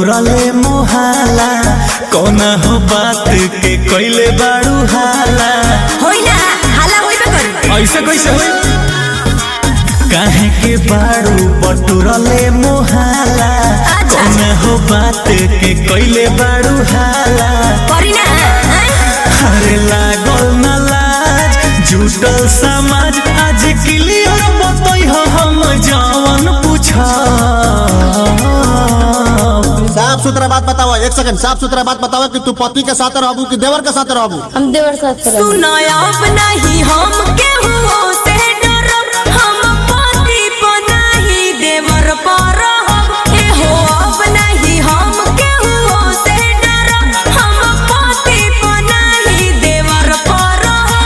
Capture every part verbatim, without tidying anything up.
बटोरले मोहाला कौना हो बात के कइले बाड़ू हाला होई ना हाला होइबे करी ऐसे कैसे होई काहे के बाड़ू बटोरले मोहाला कौना हो बात के कइले बाड़ू हाला करी ना अरे लागल ना लाज जुटल समाज आज क्लियर बतई हो हम जवन पूछा साफ सुथरा बात बताओ। एक सेकंड साफ सुथरा बात बताओ कि तू पति के साथ रहबू कि देवर के साथ रहबू? हम देवर साथ रहबू। सुनो अब नहीं हम केहू से डरब हम पति पर नहीं देवर पर रहब ए हो अब नहीं हम केहू से डरब हम पति पर नहीं देवर पर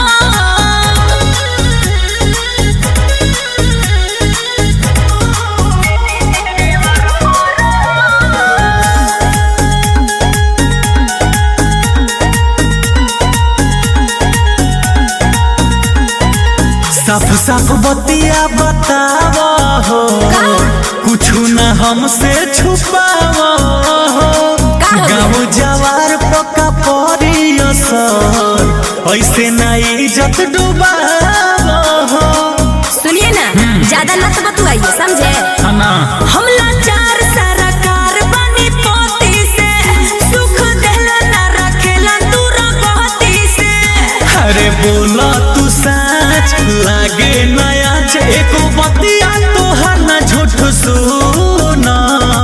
साफ साफ बतिया बतावा हो कुछ न हमसे छुपावा हो गाँव जवार पका पड़ी असर ऐसे ना इज्जत डुबावा हो। सुनिए ना ज्यादा लत बतुआइए समझे हम लाचार सरकार बनी पोती से सुख देला ना रखेला दूर गहती से अरे बोला तू सच लागे नया एको बतिया तोहर ना झूठ सुना।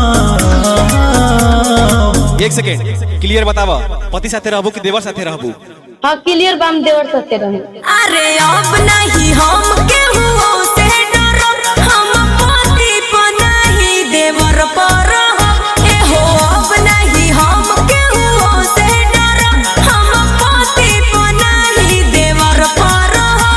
एक सेकेंड क्लियर बतावा पति साथे रहबू कि देवर साथे रहबू? हाँ क्लियर बा हम देवर साथे रहबू। अरे अब नहीं हम केहू से डरब हम पति पर नहीं देवर पर रहब ए हो अब नहीं हम केहू से डरब हम पति पर नहीं देवर पर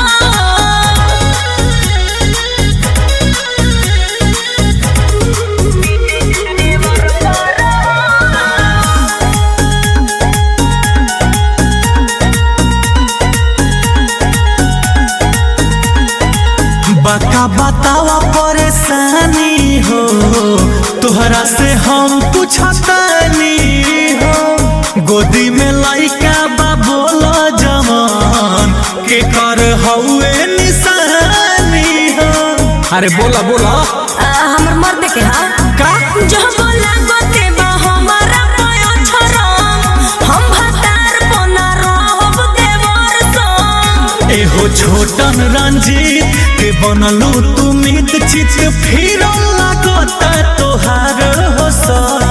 बका बतावा परेशानी हो तोहरा से हम पूछतानी हो गोदी में लइका बा बोला जवान के कर हउए निशानी हो। अरे बोला बोला हमर मर्द के हा का जो बोला गोते बा हमारा पायो छोरम हम भतार पना रहब देवर संग एहो छोटन रंजीत के बनलू तू मित चित फिर लागता तोहार हो सब।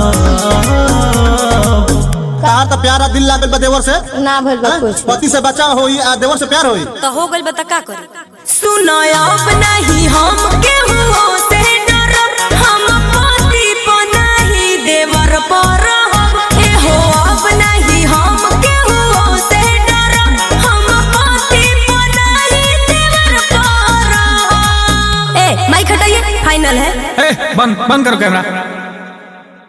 तार तो प्यारा दिल लागल बा देवर से ना भइल बा कुछ। पति से बचाव होई आ देवर से प्यार होई तो हो गइल बता का करी सुनो अब नहीं हम केहू से डरब हम पति पर नहीं देवर पर रहब ए हो अब नहीं हम केहू से डरब हम पति पर नहीं देवर पर रहब। ए माइक हटाइए फाइनल है। ए, बंद बंद करो कैमरा।